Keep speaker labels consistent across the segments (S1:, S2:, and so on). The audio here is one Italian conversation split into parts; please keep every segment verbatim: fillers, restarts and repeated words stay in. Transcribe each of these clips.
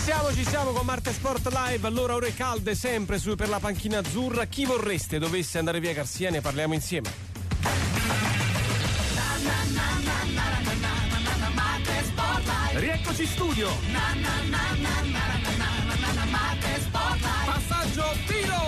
S1: siamo, ci siamo con Marte Sport Live. Allora, ore calde sempre su per la panchina azzurra. Chi vorreste dovesse andare via Garcia? Ne parliamo insieme. Rieccoci in studio. Passaggio tiro.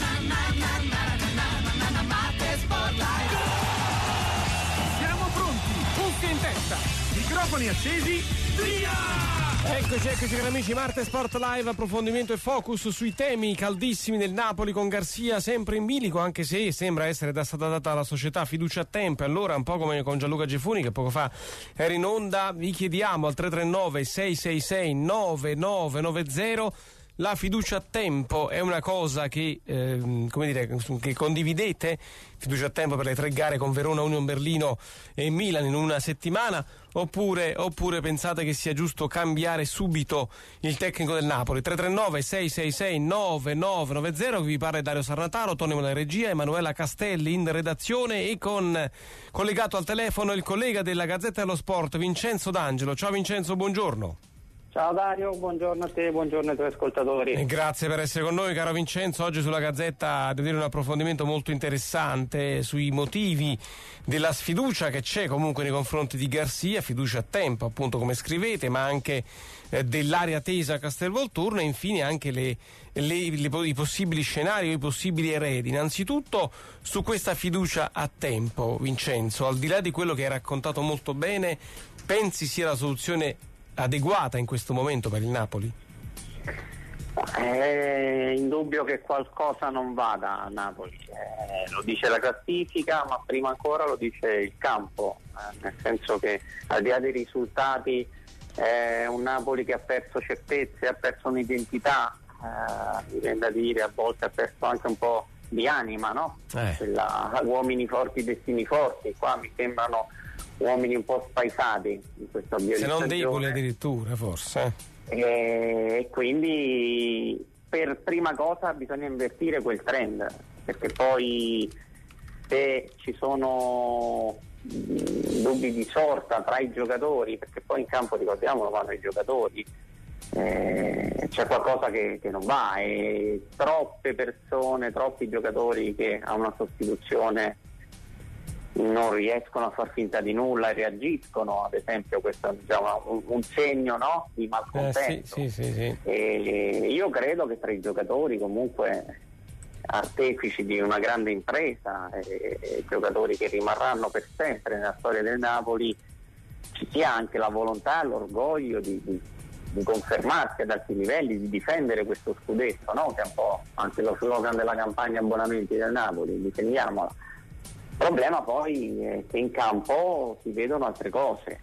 S1: Siamo pronti, cuffie in testa, microfoni accesi, via! Eccoci, eccoci cari amici, Marte Sport Live, approfondimento e focus sui temi caldissimi del Napoli con Garcia sempre in bilico, anche se sembra essere stata data alla società fiducia a tempo. Allora, un po' come con Gianluca Gefuni che poco fa era in onda, vi chiediamo al tre tre nove sei sei sei nove nove nove zero. La fiducia a tempo è una cosa che, eh, come dire, che condividete? Fiducia a tempo per le tre gare con Verona, Union Berlino e Milan in una settimana? Oppure, oppure pensate che sia giusto cambiare subito il tecnico del Napoli? tre tre nove sei sei sei nove nove nove zero. Qui vi parla Dario Sarnataro, Tony Mola regia, Emanuela Castelli in redazione e con collegato al telefono il collega della Gazzetta dello Sport, Vincenzo D'Angelo. Ciao Vincenzo, buongiorno.
S2: Ciao Dario, buongiorno a te, buongiorno ai tuoi ascoltatori.
S1: E grazie per essere con noi, caro Vincenzo. Oggi sulla Gazzetta devo dire un approfondimento molto interessante sui motivi della sfiducia che c'è comunque nei confronti di Garcia, fiducia a tempo appunto come scrivete, ma anche eh, dell'area tesa a Castelvolturno e infine anche le, le, le, i possibili scenari o i possibili eredi. Innanzitutto su questa fiducia a tempo, Vincenzo, al di là di quello che hai raccontato molto bene, pensi sia la soluzione adeguata in questo momento per il Napoli?
S2: È indubbio che qualcosa non vada a Napoli, eh, lo dice la classifica, ma prima ancora lo dice il campo, eh, nel senso che al di là dei risultati è un Napoli che ha perso certezze, ha perso un'identità, eh, mi viene da dire a volte ha perso anche un po' di anima, no?
S1: Eh.
S2: Quella, uomini forti, destini forti, qua mi sembrano uomini un po' spaesati in questo avvio di stagione,
S1: se non deboli addirittura forse,
S2: e, e quindi per prima cosa bisogna invertire quel trend, perché poi se ci sono mh, dubbi di sorta tra i giocatori, perché poi in campo ricordiamolo vanno i giocatori, eh, c'è qualcosa che, che non va e troppe persone, troppi giocatori che a una sostituzione non riescono a far finta di nulla e reagiscono, ad esempio questo è già un, un segno, no? Di malcontento.
S1: Eh, sì, sì, sì, sì.
S2: E io credo che tra i giocatori comunque artefici di una grande impresa e, e giocatori che rimarranno per sempre nella storia del Napoli ci sia anche la volontà e l'orgoglio di, di, di confermarsi ad alti livelli, di difendere questo scudetto, no? Che è un po' anche lo slogan della campagna abbonamenti del Napoli, difendiamola. Il problema poi è che in campo si vedono altre cose,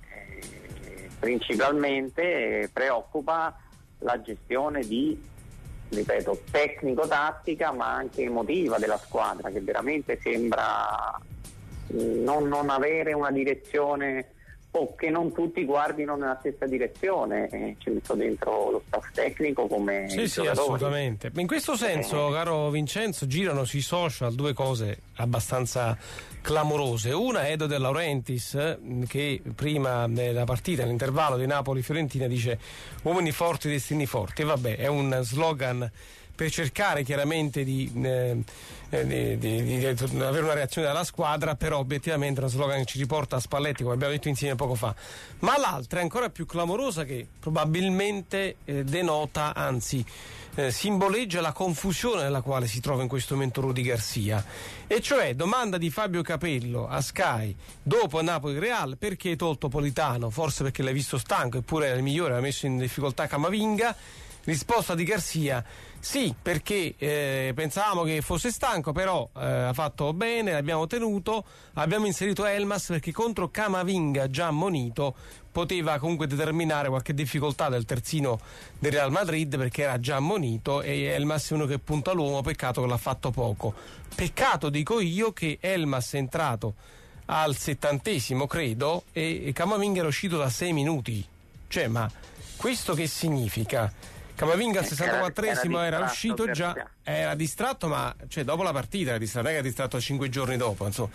S2: eh, principalmente eh, preoccupa la gestione di, ripeto, tecnico-tattica ma anche emotiva della squadra, che veramente sembra non, non avere una direzione o che non tutti guardino nella stessa direzione, eh, ci metto dentro lo staff tecnico come
S1: sì sì
S2: giocatori.
S1: Assolutamente. In questo senso,
S2: eh.
S1: caro Vincenzo, girano sui social due cose abbastanza clamorose. Una è Edo De Laurentiis, che prima della partita, nell'intervallo di Napoli-Fiorentina, dice uomini forti, destini forti, e vabbè, è un slogan per cercare chiaramente di, eh, di, di, di, di avere una reazione dalla squadra, però obiettivamente è uno slogan che ci riporta a Spalletti, come abbiamo detto insieme poco fa. Ma l'altra è ancora più clamorosa, che probabilmente eh, denota, anzi eh, simboleggia la confusione nella quale si trova in questo momento Rudy Garcia, e cioè domanda di Fabio Capello a Sky dopo Napoli-Real: perché hai tolto Politano? Forse perché l'hai visto stanco, eppure era il migliore, ha messo in difficoltà Camavinga. Risposta di Garcia: sì, perché eh, pensavamo che fosse stanco, però eh, ha fatto bene, l'abbiamo tenuto, abbiamo inserito Elmas perché contro Camavinga già ammonito poteva comunque determinare qualche difficoltà del terzino del Real Madrid, perché era già ammonito e Elmas è uno che punta l'uomo, peccato che l'ha fatto poco. Peccato, dico io, che Elmas è entrato al settantesimo credo e Camavinga era uscito da sei minuti. Cioè, ma questo che significa? Camavinga al sessantaquattresimo era, era uscito già, era distratto, ma cioè dopo la partita era distratto, non è che era distratto cinque giorni dopo, insomma.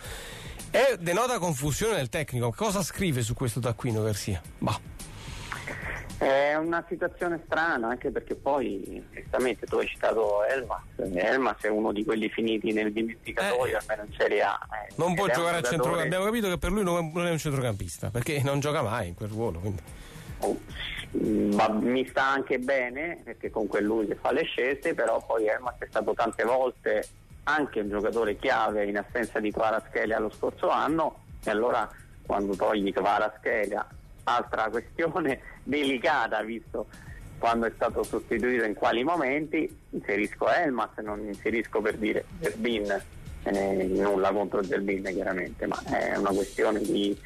S1: E denota confusione del tecnico. Cosa scrive su questo taccuino Garcia? Bah.
S2: È una situazione strana, anche perché poi giustamente tu hai citato Elmas. Elmas è uno di quelli finiti nel dimenticatoio,
S1: eh.
S2: almeno in Serie A. Eh.
S1: Non può giocare a
S2: giocatore...
S1: centrocampo. Abbiamo capito che per lui non è un centrocampista, perché non gioca mai in quel ruolo. Quindi.
S2: Oh, ma mi sta anche bene, perché comunque è lui che fa le scelte, però poi Elmas è stato tante volte anche un giocatore chiave in assenza di Kvaratskhelia lo scorso anno, e allora quando togli Kvaratskhelia, altra questione delicata, visto quando è stato sostituito in quali momenti, inserisco Elmas, non inserisco per dire Zerbin, eh, nulla contro Zerbin chiaramente, ma è una questione di,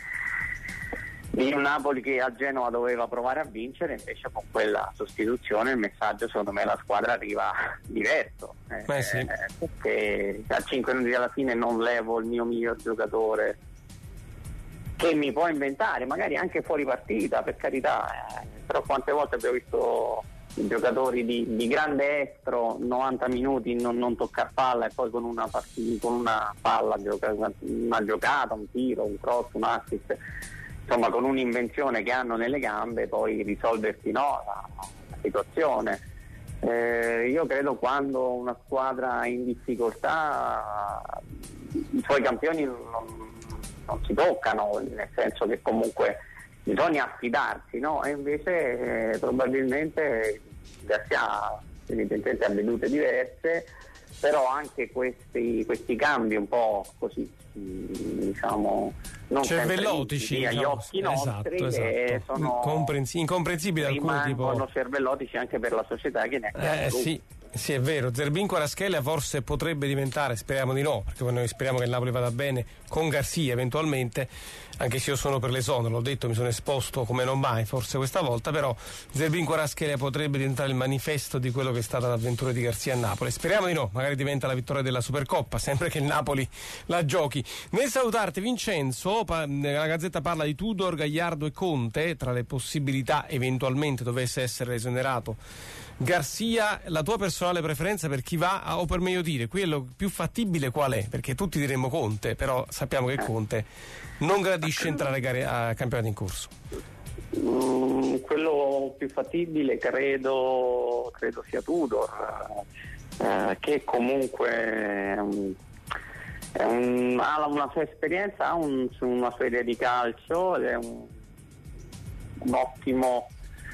S2: di un Napoli che a Genova doveva provare a vincere, invece con quella sostituzione il messaggio secondo me la squadra arriva diverso, eh,
S1: Beh, sì.
S2: eh, perché a cinque minuti alla fine non levo il mio miglior giocatore che mi può inventare, magari anche fuori partita, per carità, eh, però quante volte abbiamo visto i giocatori di, di grande estro novanta minuti non, non toccare palla, e poi con una, partita, con una palla gioca, una giocata, un tiro, un cross, un assist, insomma con un'invenzione che hanno nelle gambe poi risolverti no, la, la situazione. Eh, io credo quando una squadra è in difficoltà i suoi campioni non non si toccano, nel senso che comunque bisogna affidarsi, no? E invece eh, probabilmente Garcia evidentemente ha vedute diverse, però anche questi, questi cambi un po' così diciamo non
S1: cervellotici
S2: agli
S1: diciamo,
S2: occhi nostri,
S1: esatto,
S2: che
S1: esatto.
S2: sono
S1: Comprensi- incomprensibili alcuni tipo
S2: sono cervellotici anche per la società che ne ha
S1: eh, sì. Sì, è vero, Zerbin Kvaratskhelia forse potrebbe diventare, speriamo di no, perché noi speriamo che il Napoli vada bene con Garcia eventualmente, anche se io sono per l'esonero, l'ho detto, mi sono esposto come non mai, forse questa volta, però Zerbin Kvaratskhelia potrebbe diventare il manifesto di quello che è stata l'avventura di Garcia a Napoli. Speriamo di no, magari diventa la vittoria della Supercoppa, sempre che il Napoli la giochi. Nel salutarti Vincenzo, la Gazzetta parla di Tudor, Gagliardo e Conte, tra le possibilità eventualmente dovesse essere esonerato Garcia. La tua personale preferenza per chi va a, o per meglio dire quello più fattibile qual è? Perché tutti diremmo Conte, però sappiamo che Conte non gradisce entrare gare a campionati in corso.
S2: Mm, quello più fattibile credo, credo sia Tudor, eh, che comunque è un, è un, ha una sua esperienza, ha un, una sua idea di calcio ed è un, un ottimo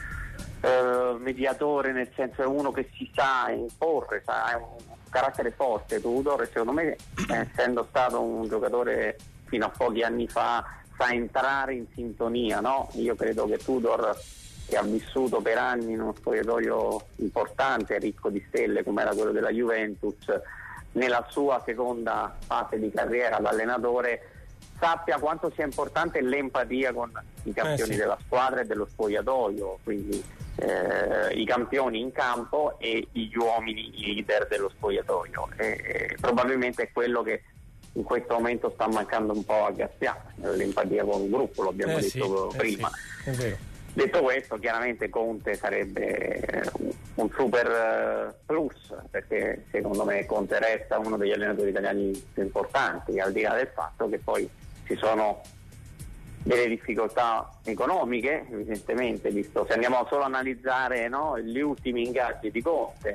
S2: Uh, mediatore, nel senso è uno che si sa imporre, sa, ha un carattere forte Tudor, e secondo me essendo stato un giocatore fino a pochi anni fa sa entrare in sintonia, no? Io credo che Tudor, che ha vissuto per anni in uno spogliatoio importante, ricco di stelle come era quello della Juventus, nella sua seconda fase di carriera da allenatore sappia quanto sia importante l'empatia con i campioni eh sì. della squadra e dello spogliatoio, quindi eh, i campioni in campo e gli uomini leader dello spogliatoio, e, e probabilmente è quello che in questo momento sta mancando un po' a Garcia, l'empatia con il gruppo, lo abbiamo
S1: eh
S2: detto
S1: sì,
S2: prima.
S1: Eh sì, è vero.
S2: Detto questo, chiaramente Conte sarebbe un, un super plus, perché secondo me Conte resta uno degli allenatori italiani più importanti, al di là del fatto che poi ci sono delle difficoltà economiche, evidentemente, visto se andiamo solo a analizzare no, gli ultimi ingaggi di Conte,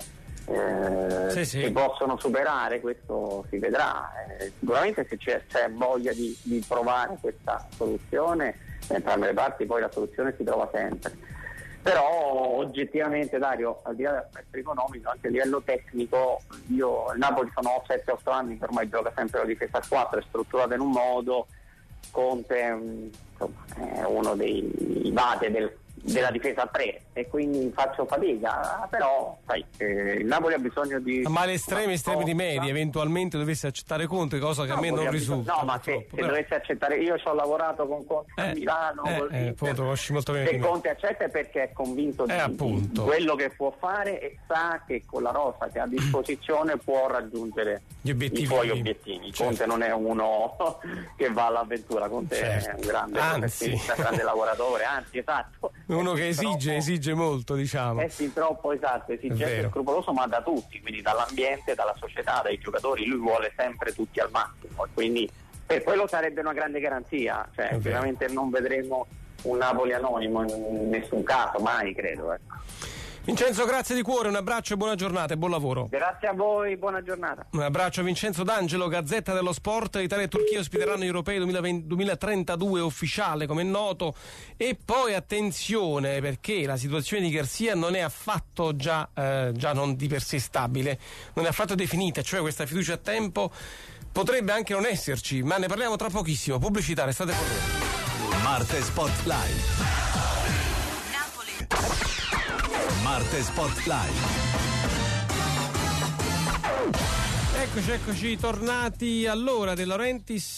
S2: eh,
S1: sì, sì.
S2: si possono superare, questo si vedrà. Eh, sicuramente se c'è, c'è voglia di, di provare questa soluzione, entrambe le parti poi la soluzione si trova sempre, però oggettivamente Dario, al di là dell'aspetto economico, anche a livello tecnico, io il Napoli sono sette otto anni che ormai gioca sempre la difesa a quattro, è strutturata in un modo. Conte insomma, è uno dei base del, della difesa a tre, e quindi faccio fatica, però sai, eh, il Napoli ha bisogno di
S1: ma le estremi estremi di media eventualmente dovesse accettare Conte, cosa che
S2: no,
S1: a me non risulta.
S2: No, ma se, se dovesse accettare, io ci ho lavorato con Conte
S1: eh,
S2: a Milano,
S1: eh,
S2: col
S1: eh, appunto, molto bene
S2: se Conte accetta è perché è convinto
S1: eh,
S2: di, di quello che può fare e sa che con la rosa che ha a disposizione può raggiungere
S1: gli obiettivi,
S2: i suoi obiettivi. Certo. Conte non è uno che va all'avventura, Conte certo. è un grande professionista, grande lavoratore, anzi esatto,
S1: uno che esige troppo, esige molto, diciamo.
S2: È fin troppo esatto, esigente e scrupoloso, ma da tutti, quindi dall'ambiente, dalla società, dai giocatori, lui vuole sempre tutti al massimo, e quindi per quello sarebbe una grande garanzia, cioè veramente non vedremo un Napoli anonimo in nessun caso, mai credo. Ecco.
S1: Vincenzo, grazie di cuore, un abbraccio e buona giornata e buon lavoro.
S2: Grazie a voi, buona giornata.
S1: Un abbraccio a Vincenzo D'Angelo, Gazzetta dello Sport. Italia e Turchia ospiteranno gli europei duemilaventi duemilatrentadue ufficiale, come è noto. E poi attenzione, perché la situazione di Garcia non è affatto già, eh, già non di per sé stabile, non è affatto definita, cioè questa fiducia a tempo potrebbe anche non esserci, ma ne parliamo tra pochissimo. Pubblicità, restate con noi.
S3: Marte Spotlight. Marte Spotlight.
S1: Eccoci, eccoci tornati. Allora, De Laurentiis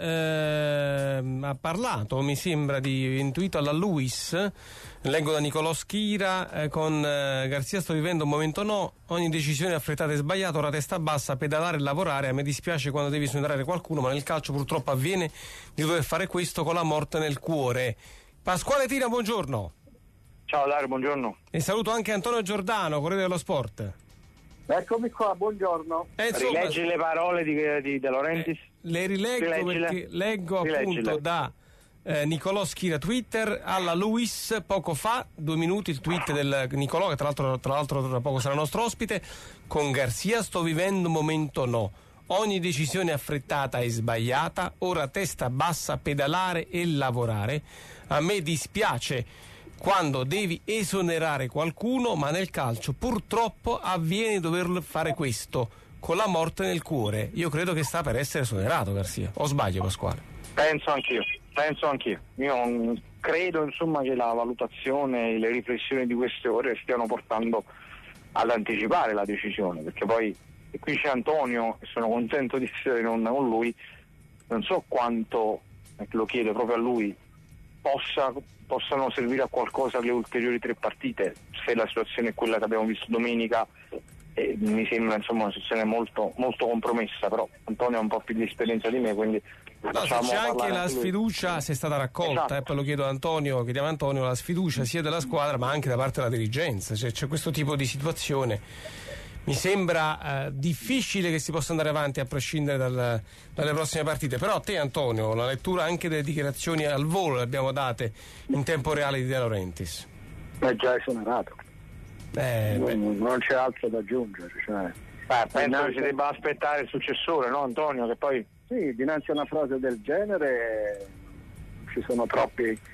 S1: eh, ha parlato, mi sembra di intuito alla Luis, leggo da Nicolò Schira, eh, con eh, Garcia sto vivendo un momento no, ogni decisione affrettata e sbagliata, ora testa bassa, pedalare e lavorare, a me dispiace quando devi esonerare qualcuno, ma nel calcio purtroppo avviene di dover fare questo con la morte nel cuore. Pasquale Tina, buongiorno.
S4: Ciao Dario, buongiorno.
S1: E saluto anche Antonio Giordano, Corriere dello Sport.
S5: Eccomi qua, buongiorno.
S1: Eh, insomma,
S4: Rileggi le parole di, di De Laurentiis?
S1: Eh, le rileggo
S4: Rileggile.
S1: perché leggo
S4: Rileggile.
S1: appunto da eh, Nicolò Schira Twitter alla Luis poco fa, due minuti il tweet del Nicolò, che tra l'altro, tra l'altro tra poco sarà nostro ospite. Con Garcia sto vivendo un momento no. Ogni decisione affrettata e sbagliata, ora testa bassa, pedalare e lavorare. A me dispiace quando devi esonerare qualcuno, ma nel calcio purtroppo avviene di dover fare questo con la morte nel cuore. Io credo che sta per essere esonerato Garcia, o sbaglio Pasquale?
S4: Penso anch'io, penso anch'io. Io mm, credo insomma che la valutazione e le riflessioni di queste ore stiano portando ad anticipare la decisione, perché poi e qui c'è Antonio e sono contento di essere in onda con lui, non so quanto, e lo chiedo proprio a lui, possa possano servire a qualcosa le ulteriori tre partite, se la situazione è quella che abbiamo visto domenica. Eh, mi sembra insomma una situazione molto, molto compromessa, però Antonio ha un po' più di esperienza di me, quindi
S1: no, se c'è anche la sfiducia, se è stata raccolta, esatto. eh, poi lo chiedo a Antonio, chiediamo a Antonio, la sfiducia sia della squadra ma anche da parte della dirigenza, cioè, c'è questo tipo di situazione. Mi sembra eh, difficile che si possa andare avanti a prescindere dal, dalle prossime partite, però a te Antonio, la lettura anche delle dichiarazioni al volo le abbiamo date in tempo reale di De Laurentiis.
S5: È già esonerato,
S1: eh,
S5: non, non c'è altro da aggiungere, cioè,
S4: eh, penso che si debba aspettare il successore, no Antonio? Che poi
S5: sì, dinanzi a una frase del genere ci sono troppi eh,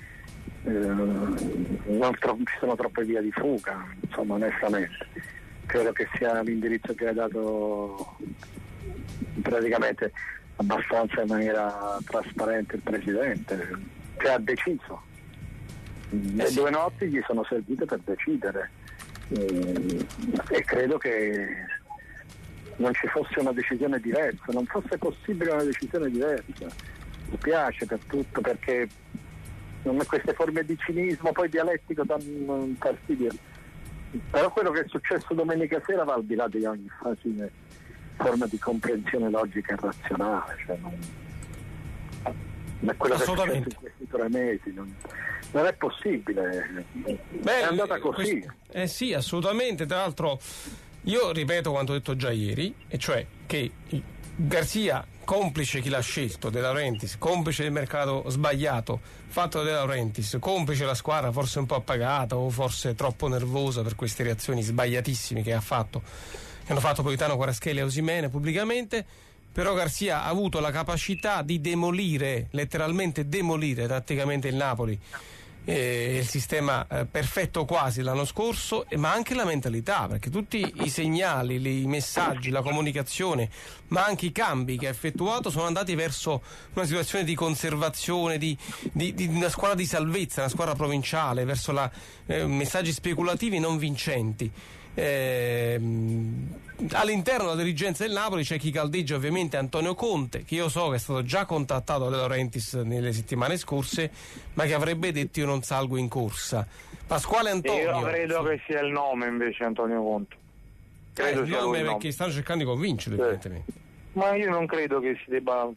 S5: non tro- ci sono troppe vie di fuga, insomma, onestamente credo che sia l'indirizzo che ha dato praticamente abbastanza in maniera trasparente il Presidente, che ha deciso. Le
S1: eh sì.
S5: due notti gli sono servite per decidere e, e credo che non ci fosse una decisione diversa, non fosse possibile una decisione diversa. Mi piace per tutto, perché non è queste forme di cinismo poi dialettico danno fastidio. Però quello che è successo domenica sera va al di là di ogni facile forma di comprensione logica e razionale, cioè non, non è quello che è successo in questi tre mesi, non, non è possibile. Beh, è andata così.
S1: Questo, eh sì, assolutamente. Tra l'altro io ripeto quanto ho detto già ieri, e cioè che Garcia, complice chi l'ha scelto, De Laurentiis, complice il mercato sbagliato fatto da De Laurentiis, complice la squadra forse un po' appagata o forse troppo nervosa per queste reazioni sbagliatissime che ha fatto, che hanno fatto Politano, Kvaratskhelia e Osimhen pubblicamente. Però Garcia ha avuto la capacità di demolire, letteralmente demolire tatticamente il Napoli, eh, il sistema eh, perfetto quasi l'anno scorso, eh, ma anche la mentalità, perché tutti i segnali, i messaggi, la comunicazione, ma anche i cambi che ha effettuato sono andati verso una situazione di conservazione, di, di, di una squadra di salvezza, una squadra provinciale, verso la, eh, messaggi speculativi non vincenti. Eh, all'interno della dirigenza del Napoli c'è chi caldeggia ovviamente Antonio Conte, che io so che è stato già contattato da De Laurentiis nelle settimane scorse, ma che avrebbe detto io non salgo in corsa. Pasquale Antonio,
S4: io credo
S1: sì.
S4: che sia il nome invece Antonio Conte, credo
S1: eh,
S4: sia
S1: il nome
S4: il
S1: perché
S4: nome.
S1: stanno cercando di convincerlo,
S4: sì.
S1: evidentemente.
S4: Ma io non credo che si debba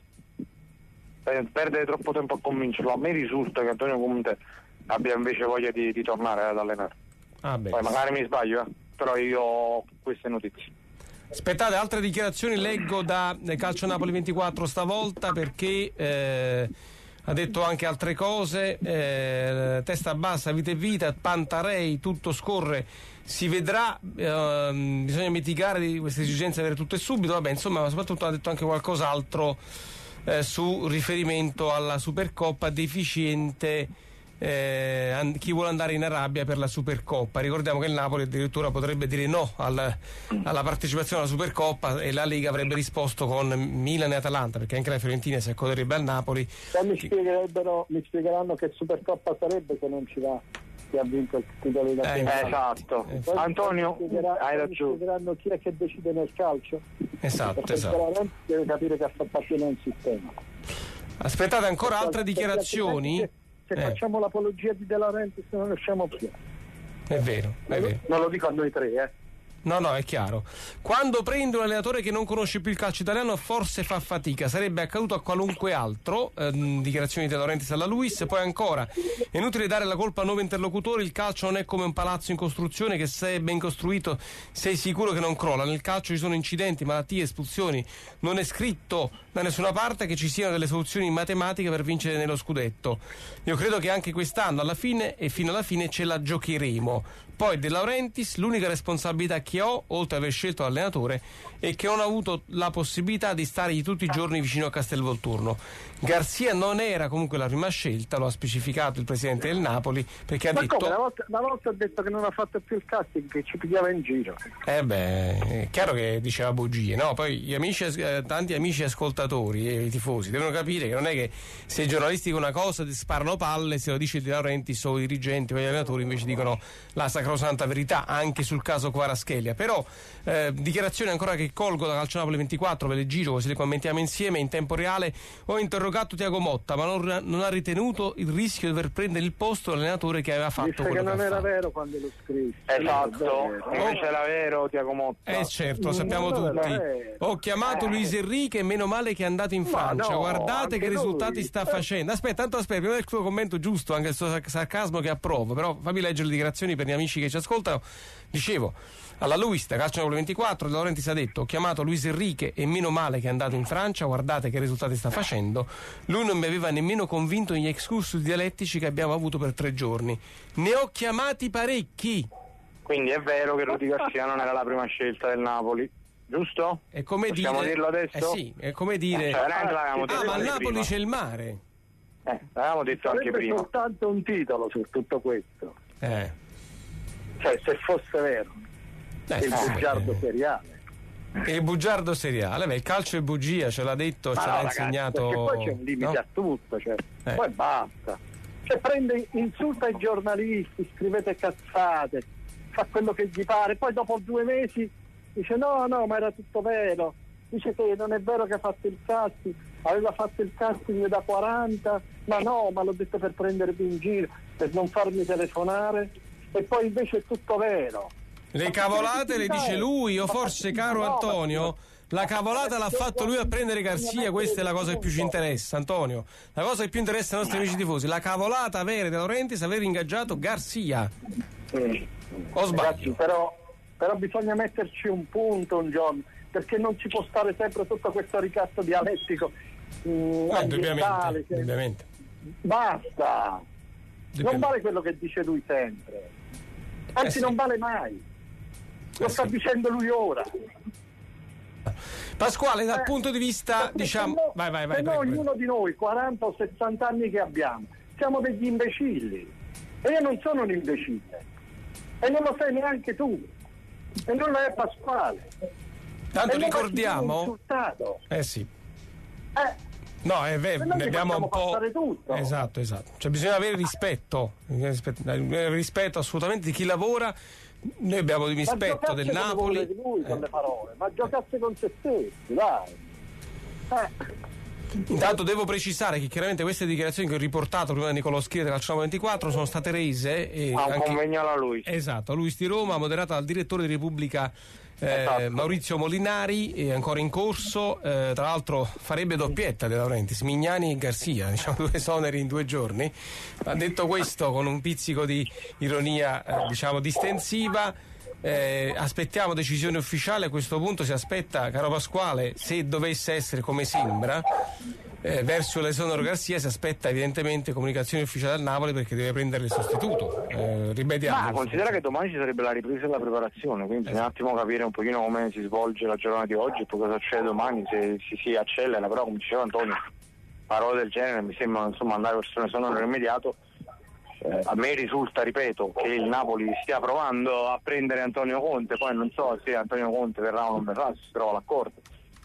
S4: perdere troppo tempo a convincerlo. A me risulta che Antonio Conte abbia invece voglia di, di tornare ad allenare.
S1: Ah, beh.
S4: Poi magari mi sbaglio, eh? Però io ho queste notizie.
S1: Aspettate, altre dichiarazioni leggo da Calcio Napoli ventiquattro stavolta, perché eh, ha detto anche altre cose, eh, testa bassa, vita e vita, Pantarei, tutto scorre, si vedrà, eh, bisogna mitigare queste esigenze, avere tutto e subito, vabbè, insomma, ma soprattutto ha detto anche qualcos'altro eh, su riferimento alla Supercoppa, deficiente eh, chi vuole andare in Arabia per la Supercoppa. Ricordiamo che il Napoli addirittura potrebbe dire no alla, alla partecipazione alla Supercoppa e la Lega avrebbe risposto con Milan e Atalanta, perché anche la Fiorentina si accoderebbe al Napoli.
S5: Poi mi spiegherebbero, mi spiegheranno che Supercoppa sarebbe se non ci va chi ha vinto il titolo di
S1: eh,
S4: esatto.
S1: eh,
S5: Poi
S4: Antonio,
S5: spiegherà,
S4: hai
S5: mi
S4: ragione.
S5: spiegheranno chi è che decide nel calcio.
S1: Esatto,
S5: Perché
S1: esatto.
S5: veramente deve capire che fa parte di un sistema.
S1: Aspettate ancora
S5: Perché
S1: altre
S5: altrimenti
S1: dichiarazioni?
S5: Se, se
S1: Eh.
S5: facciamo l'apologia di De Laurentiis non riusciamo più.
S1: È vero, è vero.
S5: Non lo dico a noi tre, eh.
S1: No, no, è chiaro. Quando prende un allenatore che non conosce più il calcio italiano forse fa fatica, sarebbe accaduto a qualunque altro, ehm, dichiarazioni di De Laurentiis alla Luis. Poi ancora, è inutile dare la colpa a nuovi interlocutori, il calcio non è come un palazzo in costruzione che se è ben costruito sei sicuro che non crolla. Nel calcio ci sono incidenti, malattie, espulsioni, non è scritto da nessuna parte che ci siano delle soluzioni matematiche per vincere nello scudetto. Io credo che anche quest'anno alla fine e fino alla fine ce la giocheremo. Poi De Laurentiis, l'unica responsabilità che ho, oltre ad aver scelto l'allenatore, è che non ho avuto la possibilità di stargli tutti i giorni vicino a Castelvolturno. Garcia non era comunque la prima scelta, lo ha specificato il presidente del Napoli, perché ha
S5: Ma
S1: detto...
S5: come? Una volta, una volta ha detto che non ha fatto più il casting, che ci pigliava in giro.
S1: Eh beh, è chiaro che diceva bugie, no? Poi gli amici, eh, tanti amici ascoltatori e i tifosi devono capire che non è che se i giornalisti dicono una cosa ti sparano palle, se lo dice De Laurentiis o i dirigenti o gli allenatori invece dicono la sacrosanta verità anche sul caso Kvaratskhelia. Però eh, dichiarazioni ancora che colgo da Calcio Napoli ventiquattro, ve le giro così le commentiamo insieme in tempo reale. Ho interrogato Thiago Motta, ma non, non ha ritenuto il rischio di dover prendere il posto dell'allenatore che aveva fatto
S5: Disse
S1: quello
S5: che non
S1: ha
S5: era
S1: fatto.
S5: vero quando lo scrisse.
S4: Esatto,
S5: Eh,
S4: invece era vero Thiago Motta.
S1: Eh certo, lo sappiamo
S5: No, no,
S1: tutti.
S5: no, eh.
S1: Ho chiamato Luis Enrique e meno male che è andato in Francia.
S5: no,
S1: Guardate che
S5: anche
S1: risultati
S5: lui.
S1: sta facendo. Aspetta, tanto aspetta, prima del suo commento giusto, anche il suo sac- sarcasmo che approvo, però fammi leggere le dichiarazioni per gli amici che ci ascoltano. Dicevo, alla Luis da Calcio Napoli ventiquattro, De Laurentiis ha detto: ho chiamato Luis Enrique e meno male che è andato in Francia, guardate che risultati sta facendo. Lui non mi aveva nemmeno convinto negli excursus dialettici che abbiamo avuto per tre giorni. Ne ho chiamati parecchi.
S4: Quindi è vero che Rudy Garcia non era la prima scelta del Napoli, giusto?
S1: È come
S4: Possiamo
S1: dire,
S4: dirlo adesso?
S1: Eh sì, è come dire
S4: Eh, cioè, veramente l'avevamo detto
S1: ah, ma al
S4: anche
S1: Napoli
S4: prima.
S1: c'è il mare.
S4: Eh, l'avevamo detto anche
S5: Sarebbe
S4: prima.
S5: soltanto un titolo su tutto questo.
S1: Eh.
S5: Cioè, se fosse vero,
S1: Eh,
S5: il
S1: sì,
S5: bugiardo
S1: eh.
S5: seriale.
S1: Il bugiardo seriale, beh, il calcio è bugia, ce l'ha detto,
S5: Ma
S1: ce
S5: no,
S1: l'ha
S5: ragazzi,
S1: insegnato.
S5: perché poi c'è un limite
S1: no?
S5: a tutto, cioè.
S1: Eh.
S5: Poi basta. Cioè, prende, insulta i giornalisti, scrivete cazzate, fa quello che gli pare, poi dopo due mesi dice no, no, ma era tutto vero. Dice che non è vero che ha fatto il casting, aveva fatto il casting da quaranta, ma no, ma l'ho detto per prendervi in giro, per non farmi telefonare, e poi invece è tutto vero.
S1: Le cavolate le dice lui, o forse, caro
S5: No, ma-
S1: Antonio, la cavolata l'ha fatto lui a prendere Garcia, questa è la cosa che più ci interessa, Antonio. La cosa che più interessa ai nostri amici tifosi, la cavolata avere De Laurentiis, aver ingaggiato Garcia.
S5: Mm.
S1: O sbaglio?
S5: Ragazzi, però, però bisogna metterci un punto un giorno, perché non ci può stare sempre tutto questo ricatto dialettico mh,
S1: No,
S5: ambientale,
S1: indubbiamente,
S5: che-
S1: indubbiamente.
S5: basta, non
S1: Indubbiamente.
S5: vale quello che dice lui sempre, anzi
S1: Eh sì.
S5: non vale mai, lo
S1: Eh
S5: sta
S1: sì.
S5: dicendo lui ora.
S1: Pasquale, dal
S5: Eh,
S1: punto di vista,
S5: perché
S1: diciamo...
S5: se no-
S1: Vai, vai, vai.
S5: se no
S1: prego, prego.
S5: ognuno di noi, quaranta o sessanta anni che abbiamo, siamo degli imbecilli, e io non sono un imbecille, e non lo sei neanche tu, e non lo è Pasquale.
S1: Tanto
S5: E noi
S1: ricordiamo...
S5: ci siamo insultato.
S1: Eh sì.
S5: Eh,
S1: No, è vero,
S5: Se no
S1: ne
S5: ci
S1: abbiamo
S5: facciamo
S1: un po'.
S5: passare tutto.
S1: Esatto, esatto. Cioè bisogna avere rispetto, avere rispetto assolutamente di chi lavora. Noi abbiamo il
S5: ma
S1: rispetto
S5: giocasse
S1: del
S5: come
S1: Napoli.
S5: vuole lui con
S1: Eh.
S5: le parole, ma giocasse con se stessi, dai. Eh.
S1: Intanto devo precisare che chiaramente queste dichiarazioni che ho riportato prima da Nicolò Schira del Calcio ventiquattro sono state rese e
S4: Ha un
S1: anche-
S4: convegno alla lui.
S1: esatto, a Luis di Roma, moderata dal direttore di Repubblica eh,
S4: Esatto.
S1: Maurizio Molinari, è ancora in corso, eh, tra l'altro farebbe doppietta De Laurentiis, Mignani e Garcia, diciamo due esoneri in due giorni. Ma detto questo con un pizzico di ironia eh, diciamo distensiva, eh, aspettiamo decisione ufficiale. A questo punto si aspetta, caro Pasquale, se dovesse essere come sembra, eh, verso l'esonero Garcia si aspetta evidentemente comunicazione ufficiale dal Napoli perché deve prendere il sostituto. Eh, ripetiamo.
S4: Ma considera che domani ci sarebbe la ripresa della preparazione, quindi bisogna esatto. un attimo capire un pochino come si svolge la giornata di oggi e poi cosa succede domani, se si, si accelera, però come diceva Antonio, parole del genere mi sembra insomma andare verso un esonero immediato. Eh, a me risulta, ripeto, che il Napoli stia provando a prendere Antonio Conte, poi non so se Antonio Conte verrà o non verrà, se si trova l'accordo.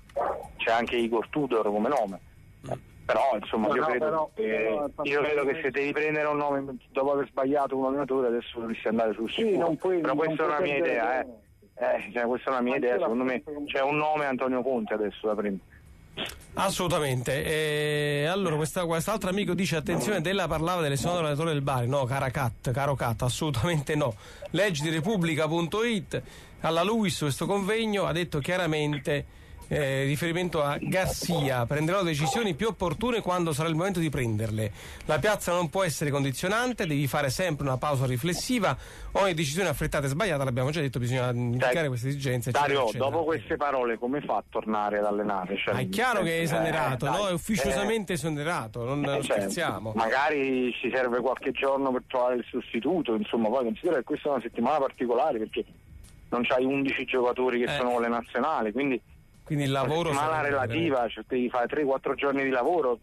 S4: C'è anche Igor Tudor come nome, eh, però insomma no, io, no, credo, però, che, però, io credo che se devi prendere un nome dopo aver sbagliato un allenatore adesso dovresti andare sul sicuro, sì, non puoi, però questa è una mia idea, eh. Eh, cioè, questa è una mia idea, secondo me c'è un nome Antonio Conte adesso da prendere.
S1: Assolutamente. E allora questa, quest'altro amico dice attenzione, Della parlava dell'esonero allenatore del Bari. No, cara Cat, caro Cat, assolutamente no. Leggi di Repubblica punto it, alla Luis questo convegno ha detto chiaramente eh, riferimento a Garcia, prenderò decisioni più opportune quando sarà il momento di prenderle. La piazza non può essere condizionante, devi fare sempre una pausa riflessiva, ogni decisione affrettata e sbagliata, l'abbiamo già detto, bisogna indicare queste esigenze.
S4: Dario,
S1: eccetera,
S4: dopo
S1: eccetera.
S4: queste parole come fa a tornare ad allenare? Cioè,
S1: ah, è chiaro che è esonerato,
S4: eh,
S1: no?
S4: dai,
S1: È ufficiosamente
S4: eh,
S1: esonerato, non, non
S4: eh, cioè,
S1: scherziamo.
S4: Magari ci serve qualche giorno per trovare il sostituto, insomma, poi considera che questa è una settimana particolare perché non c'hai undici giocatori che eh. sono con le nazionali, quindi
S1: Quindi il lavoro
S4: la settimana relativa, cioè devi fare tre quattro giorni di lavoro,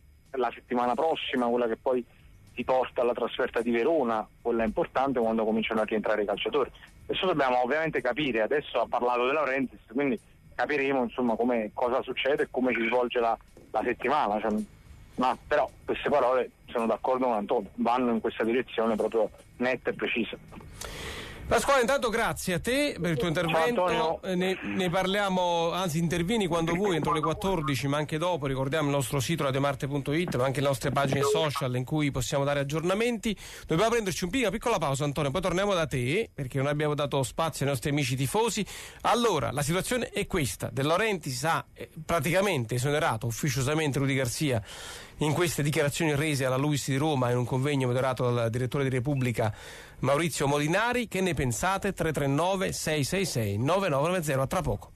S4: la settimana prossima, quella che poi ti porta alla trasferta di Verona, quella è importante quando cominciano a rientrare i calciatori. Adesso dobbiamo ovviamente capire, adesso ha parlato De Laurentiis, quindi capiremo insomma come, cosa succede e come si svolge la, la settimana. Cioè, ma però queste parole, sono d'accordo con Antonio, vanno in questa direzione proprio netta e precisa.
S1: Pasquale, intanto grazie a te per il tuo intervento, ne, ne parliamo, anzi intervieni quando vuoi entro le quattordici, ma anche dopo. Ricordiamo il nostro sito radiomarte punto it, ma anche le nostre pagine social in cui possiamo dare aggiornamenti. Dobbiamo prenderci un piccola, piccola pausa, Antonio, poi torniamo da te perché non abbiamo dato spazio ai nostri amici tifosi. Allora, la situazione è questa: De Laurentiis ha eh, praticamente esonerato ufficiosamente Rudy Garcia in queste dichiarazioni rese alla Luis di Roma in un convegno moderato dal direttore di Repubblica Maurizio Molinari. Che ne pensate? tre tre nove sei sei sei nove nove nove zero. A tra poco.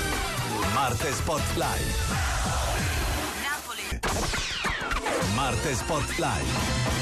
S3: Marte Sport Live. Napoli. Marte Sport Live.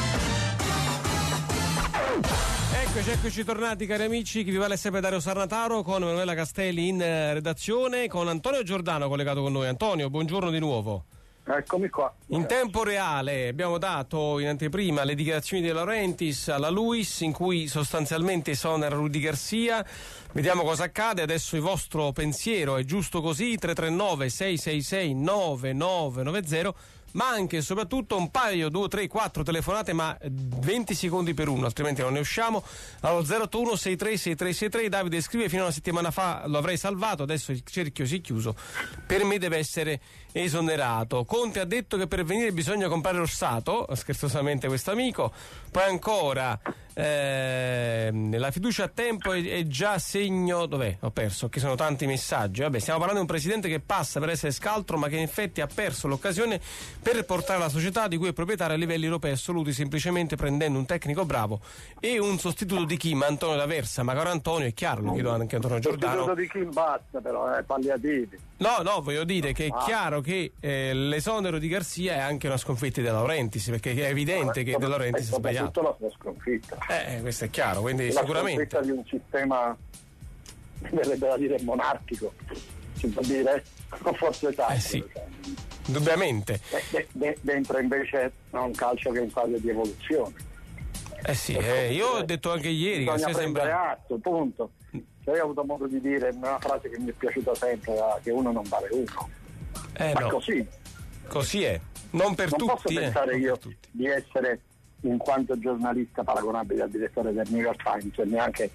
S1: Eccoci, eccoci tornati cari amici, chi vi vale sempre Dario Sarnataro con Emanuela Castelli in redazione, con Antonio Giordano collegato con noi. Antonio, buongiorno di nuovo.
S5: Eccomi qua.
S1: In tempo reale abbiamo dato in anteprima le dichiarazioni di De Laurentiis alla Luis in cui sostanzialmente esonera Rudy Garcia. Vediamo cosa accade. Adesso il vostro pensiero è giusto così: tre tre nove sei sei sei nove nove nove zero, ma anche e soprattutto un paio, due, tre, quattro telefonate, ma venti secondi per uno, altrimenti non ne usciamo. Allo zero otto uno sei tre sei tre sei tre. Davide scrive: fino a una settimana fa lo avrei salvato, adesso il cerchio si è chiuso, per me deve essere esonerato. Conte ha detto che per venire bisogna comprare Orsato, scherzosamente questo amico. Poi ancora eh, la fiducia a tempo è, è già segno, dov'è? Ho perso, che sono tanti messaggi. Vabbè, stiamo parlando di un presidente che passa per essere scaltro, ma che in effetti ha perso l'occasione per portare la società di cui è proprietario a livelli europei assoluti, semplicemente prendendo un tecnico bravo e un sostituto di Kim, Antonio D'Aversa. Ma caro Antonio, è chiaro, lo chiedo anche a Antonio Giordano.
S5: Sostituto di Kim basta, però, eh, palliativi.
S1: No, no, voglio dire che è ah. chiaro che eh, l'esonero di Garcia è anche una sconfitta di De Laurentiis, perché è evidente che De Laurentiis ha sbagliato.
S5: La sua sconfitta.
S1: Eh, questo è chiaro, quindi
S5: la
S1: sicuramente.
S5: La sconfitta di un sistema, verrebbe da dire, monarchico, si può dire, o forse tanto.
S1: Eh sì, indubbiamente.
S5: De, de, dentro invece un calcio che è in fase di evoluzione.
S1: Eh sì, eh, io ho detto anche ieri
S5: bisogna
S1: che
S5: prendere
S1: sembra...
S5: atto, punto. Cioè, io ho avuto modo di dire una frase che mi è piaciuta sempre, che uno non vale uno.
S1: Eh,
S5: ma
S1: no.
S5: così.
S1: Così è. Non per
S5: non
S1: tutti.
S5: Posso pensare
S1: eh,
S5: io
S1: tutti.
S5: di essere, in quanto giornalista, paragonabile al direttore del New York Times e neanche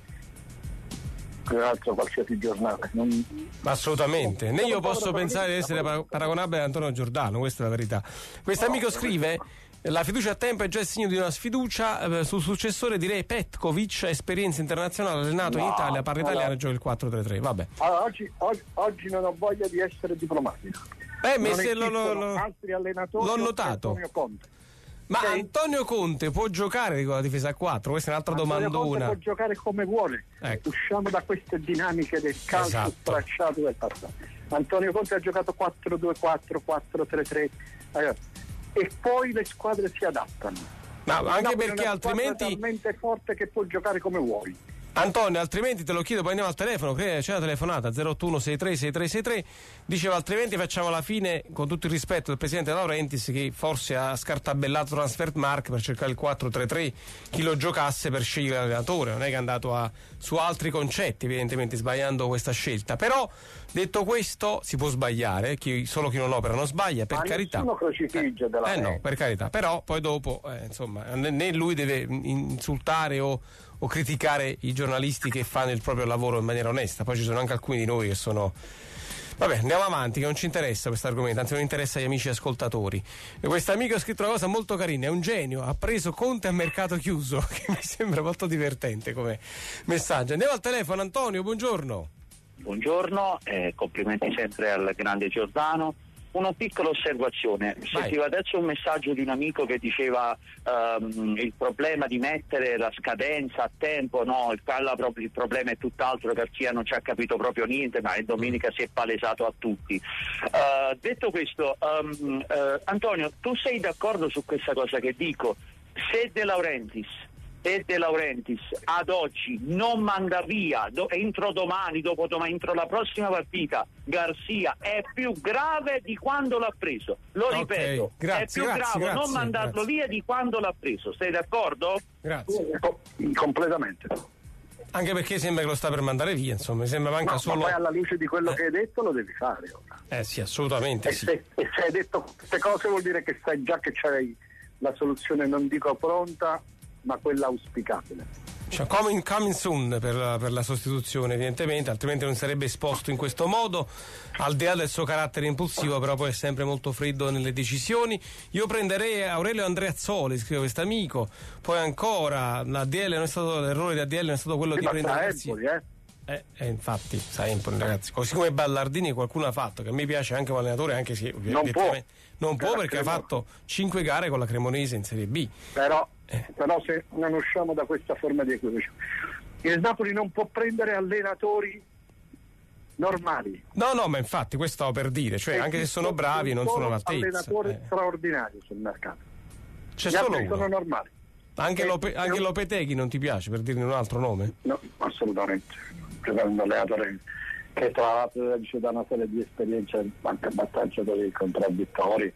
S5: un altro qualsiasi giornale. Non...
S1: Assolutamente. Né io posso pensare di essere paragonabile ad Antonio Giordano, questa è la verità. Questo amico scrive: la fiducia a tempo è già il segno di una sfiducia. Eh, sul successore direi Petkovic, esperienza internazionale, allenato no, in Italia, parla italiano, no. Gioca il quattro tre tre. Vabbè.
S5: Allora, oggi, oggi, oggi non ho voglia di essere diplomatico.
S1: Eh, me se lo, lo, lo,
S5: altri allenatori,
S1: l'ho notato.
S5: Antonio Conte.
S1: Ma
S5: okay.
S1: Antonio Conte può giocare con la difesa a quattro? Questa è un'altra
S5: Antonio
S1: domandona.
S5: Conte può giocare come vuole. Ecco. Usciamo da queste dinamiche del calcio esatto. stracciato del passato. Antonio Conte ha giocato quattro due quattro, quattro tre tre, allora, e poi le squadre si adattano.
S1: Ma anche perché
S5: è
S1: altrimenti
S5: è talmente forte che puoi giocare come vuoi.
S1: Antonio, altrimenti te lo chiedo, poi andiamo al telefono, c'è la telefonata zero otto uno sei tre sei tre sei tre, diceva altrimenti facciamo la fine, con tutto il rispetto del presidente Laurentiis, che forse ha scartabellato Transfermarkt per cercare il quattro tre tre, chi lo giocasse per scegliere l'allenatore, non è che è andato a, su altri concetti, evidentemente sbagliando questa scelta. Però detto questo si può sbagliare, chi, solo chi non opera non sbaglia, per
S5: Ma
S1: carità.
S5: Nessuno crocifigge
S1: eh,
S5: della
S1: eh no, per carità, però poi dopo eh, insomma né lui deve insultare o o criticare i giornalisti che fanno il proprio lavoro in maniera onesta. Poi ci sono anche alcuni di noi che sono... Vabbè, andiamo avanti, che non ci interessa questo argomento, anzi non interessa agli amici ascoltatori. E questo amico ha scritto una cosa molto carina, è un genio, ha preso Conte a mercato chiuso, che mi sembra molto divertente come messaggio. Andiamo al telefono, Antonio, buongiorno.
S6: Buongiorno, eh, complimenti sempre al grande Giordano. Una piccola osservazione, sentivo adesso un messaggio di un amico che diceva um, il problema di mettere la scadenza a tempo, no, il, il problema è tutt'altro, Garcia non ci ha capito proprio niente, ma il domenica si è palesato a tutti. Uh, detto questo, um, uh, Antonio, tu sei d'accordo su questa cosa che dico? Se De Laurentiis e De Laurentiis ad oggi non manda via do, entro domani, dopodomani, entro la prossima partita Garcia, è più grave di quando l'ha preso, lo
S1: okay,
S6: ripeto,
S1: grazie,
S6: è più
S1: grazie,
S6: grave
S1: grazie,
S6: non mandarlo
S1: grazie.
S6: via di quando l'ha preso, sei d'accordo?
S1: Grazie.
S5: Completamente.
S1: Anche perché sembra che lo sta per mandare via, insomma, mi sembra manca
S5: no,
S1: solo...
S5: ma poi alla luce di quello
S1: eh.
S5: che hai detto lo devi fare ora.
S1: Eh sì, assolutamente
S5: e
S1: sì.
S5: Se, e se hai detto queste cose vuol dire che sai già che c'hai la soluzione, non dico pronta, ma quella auspicabile.
S1: Cioè, coming, coming soon per la, per la sostituzione, evidentemente, altrimenti non sarebbe esposto in questo modo, al di là del suo carattere impulsivo, però poi è sempre molto freddo nelle decisioni. Io prenderei Aurelio Andreazzoli, scrive questo amico, poi ancora l'A D L non è stato, l'errore di A D L non è stato quello
S5: sì,
S1: di prendere ragazzi.
S5: Empoli, eh?
S1: Eh, eh, infatti, sa Empoli, ragazzi, così come Ballardini qualcuno ha fatto, che a me piace anche un allenatore, anche se
S5: non può,
S1: non può perché ha fatto cinque gare con la Cremonese in Serie B.
S5: Però Eh. Però se non usciamo da questa forma di equivoco, il Napoli non può prendere allenatori normali.
S1: No, no, ma infatti questo stavo per dire, cioè e anche se sono bravi non sono all'altezza.
S5: Allenatori
S1: eh.
S5: straordinari sul mercato.
S1: C'è
S5: Gli
S1: solo
S5: altri
S1: uno.
S5: sono normali.
S1: Anche,
S5: e,
S1: Lope, anche
S5: e...
S1: Lopeteghi non ti piace, per dirne un altro nome?
S5: No, assolutamente. C'è un allenatore che tra l'altro da una serie di esperienze anche abbastanza contraddittorie.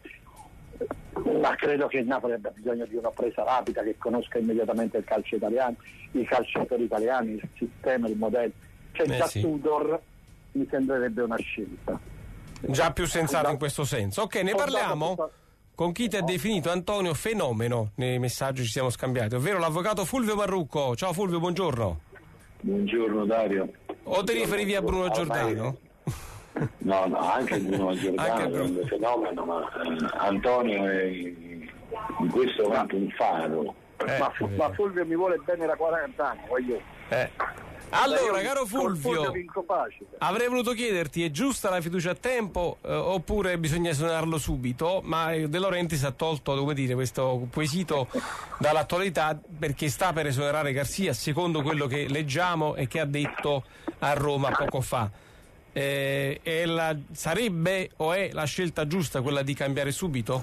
S5: Ma credo che il Napoli abbia bisogno di una presa rapida che conosca immediatamente il calcio italiano, i calciatori italiani, il sistema, il modello. Cioè
S1: eh
S5: già
S1: sì.
S5: Tudor mi sembrerebbe una scelta.
S1: Già più sensato in questo senso. Ok, ne parliamo con chi ti ha definito Antonio fenomeno nei messaggi ci siamo scambiati, ovvero l'avvocato Fulvio Marrucco. Ciao Fulvio, buongiorno.
S7: Buongiorno Dario.
S1: O ti riferivi a Bruno Giordano?
S7: No, no, anche Bruno Giordano è un fenomeno, ma eh, Antonio è in questo momento un faro.
S1: Eh,
S5: ma, ma Fulvio mi vuole bene da quaranta anni, voglio.
S1: Eh. Allora, caro Fulvio,
S5: Fulvio
S1: avrei voluto chiederti, è giusta la fiducia a tempo eh, oppure bisogna suonarlo subito? Ma De Laurentiis ha tolto, come dire, questo quesito dall'attualità perché sta per esonerare Garcia, secondo quello che leggiamo e che ha detto a Roma poco fa. Eh, è la, sarebbe o è la scelta giusta quella di cambiare subito?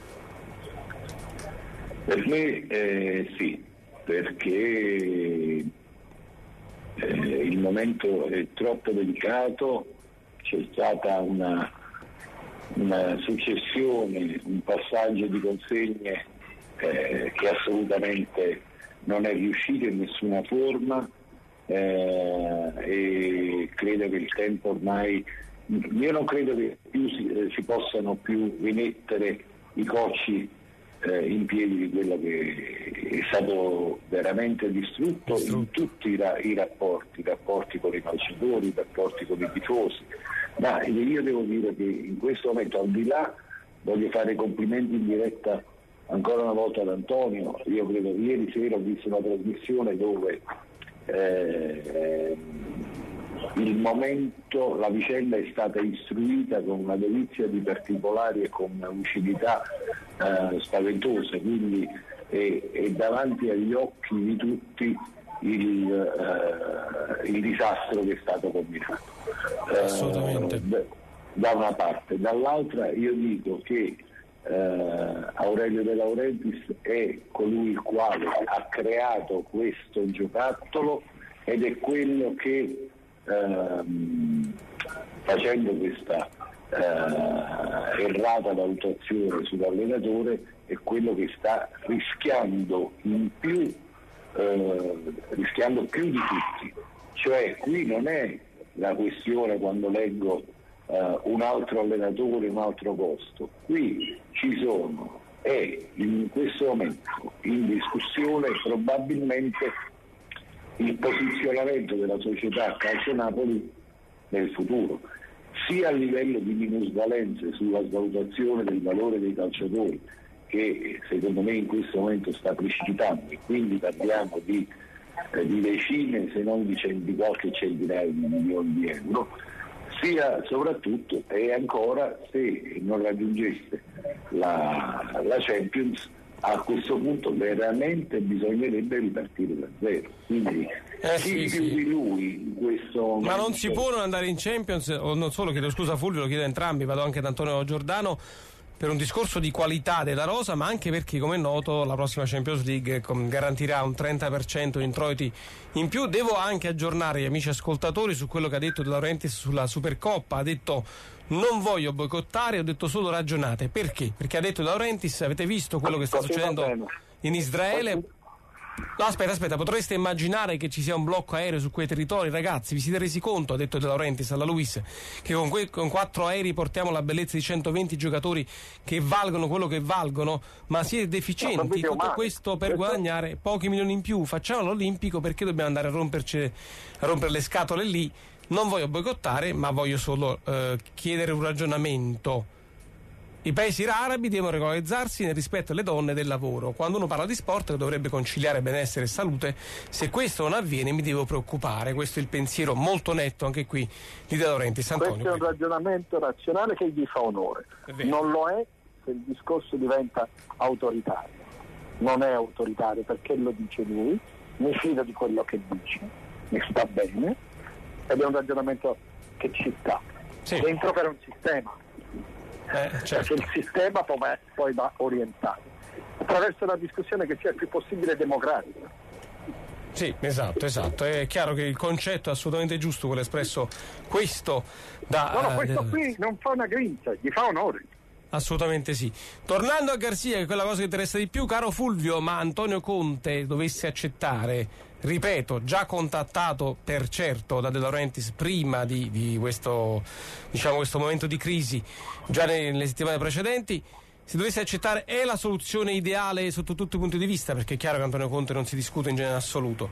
S7: Per me eh, sì, perché eh, il momento è troppo delicato, c'è stata una, una successione, un passaggio di consegne eh, che assolutamente non è riuscito in nessuna forma. Eh, e credo che il tempo ormai, io non credo che più si, eh, si possano più rimettere i cocci eh, in piedi di quello che è stato veramente distrutto, distrutto. in tutti i, ra- i rapporti, i rapporti con i calciatori, i rapporti con i tifosi, ma io devo dire che in questo momento, al di là, voglio fare complimenti in diretta ancora una volta ad Antonio. Io credo che ieri sera ho visto una trasmissione dove Eh, il momento, la vicenda è stata istruita con una dovizia di particolari e con una lucidità eh, spaventosa, quindi è, è davanti agli occhi di tutti il, eh, il disastro che è stato combinato.
S1: Assolutamente.
S7: Eh, da una parte, dall'altra io dico che eh, Aurelio De Laurentiis è colui il quale ha creato questo giocattolo ed è quello che ehm, facendo questa eh, errata valutazione sull'allenatore è quello che sta rischiando in più eh, rischiando più di tutti. Cioè qui non è la questione, quando leggo uh, un altro allenatore, un altro posto, qui ci sono, è in questo momento in discussione probabilmente il posizionamento della società Calcio Napoli nel futuro, sia a livello di minusvalenze sulla svalutazione del valore dei calciatori, che secondo me in questo momento sta precipitando, e quindi parliamo di di decine se non di, cent- di qualche centinaio di milioni di euro, sia soprattutto e ancora se non raggiungesse la, la Champions, a questo punto veramente bisognerebbe ripartire da zero, quindi
S1: eh,
S7: chi
S1: sì,
S7: più
S1: sì.
S7: di lui in questo momento.
S1: Ma non si può non andare in Champions, o non solo, chiedo scusa Fulvio, lo chiedo a entrambi, vado anche ad Antonio Giordano, per un discorso di qualità della rosa, ma anche perché, come è noto, la prossima Champions League garantirà un trenta per cento di introiti in più. Devo anche aggiornare gli amici ascoltatori su quello che ha detto De Laurentiis sulla Supercoppa. Ha detto: non voglio boicottare, ho detto solo ragionate. Perché? Perché ha detto De Laurentiis: avete visto quello che sta succedendo in Israele? No, aspetta, aspetta, potreste immaginare che ci sia un blocco aereo su quei territori? Ragazzi, vi siete resi conto, ha detto De Laurentiis alla Luis, che con, que- con quattro aerei portiamo la bellezza di centoventi giocatori che valgono quello che valgono? Ma siete deficienti, no, tutto questo per guadagnare pochi milioni in più. Facciamo l'Olimpico, perché dobbiamo andare a romperci, a rompere le scatole lì? Non voglio boicottare, ma voglio solo eh, chiedere un ragionamento. I paesi arabi devono regolarizzarsi nel rispetto alle donne e del lavoro. Quando uno parla di sport dovrebbe conciliare benessere e salute. Se questo non avviene mi devo preoccupare. Questo è il pensiero molto netto anche qui di De Laurentiis. Antonio,
S5: questo è un ragionamento razionale che gli fa onore. Non lo è se il discorso diventa autoritario. Non è autoritario perché lo dice lui, mi fido di quello che dice, mi sta bene, ed è un ragionamento che ci sta. Sì. Dentro per un sistema.
S1: Eh, certo.
S5: Perché il sistema poi, poi va orientato attraverso una discussione che sia il più possibile democratica.
S1: Sì, esatto, esatto. È chiaro che il concetto è assolutamente giusto, quello espresso questo da...
S5: No, no, questo qui non fa una grinza, gli fa onore.
S1: Assolutamente sì. Tornando a Garcia, che è quella cosa che interessa di più, caro Fulvio, ma Antonio Conte dovesse accettare, ripeto, già contattato per certo da De Laurentiis prima di, di questo, diciamo, questo momento di crisi, già nelle settimane precedenti, se dovesse accettare, è la soluzione ideale sotto tutti i punti di vista? Perché è chiaro che Antonio Conte non si discute in genere assoluto.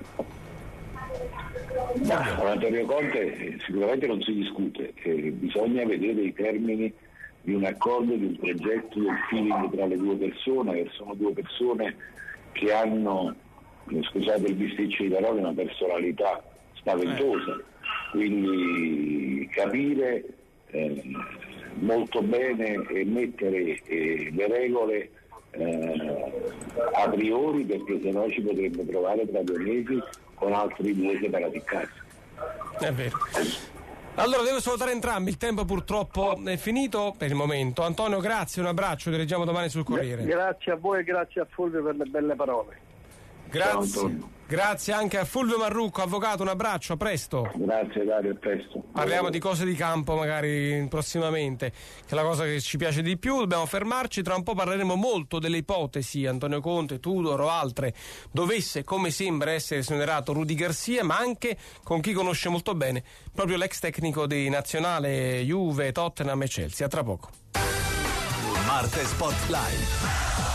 S7: Ma con Antonio Conte sicuramente non si discute, eh, bisogna vedere i termini di un accordo, di un progetto, del feeling tra le due persone, che sono due persone che hanno, scusate il bisticcio di parole, una personalità spaventosa, quindi capire eh, molto bene e mettere eh, le regole eh, a priori, perché sennò ci potrebbe trovare tra due mesi con altri due separati in casa.
S1: È vero. Allora devo salutare entrambi, il tempo purtroppo è finito per il momento. Antonio, grazie, un abbraccio, ti leggiamo domani sul Corriere.
S5: Grazie a voi e grazie a Fulvio per le belle parole.
S1: Grazie, grazie anche a Fulvio Marrucco, avvocato, un abbraccio, a presto.
S7: Grazie Dario, a presto.
S1: Parliamo di cose di campo magari prossimamente, che è la cosa che ci piace di più. Dobbiamo fermarci, tra un po' parleremo molto delle ipotesi Antonio Conte, Tudor o altre dovesse, come sembra, essere esonerato Rudy Garcia, ma anche con chi conosce molto bene proprio l'ex tecnico di Nazionale, Juve, Tottenham e Chelsea. A tra poco.
S3: Marte Spotlight.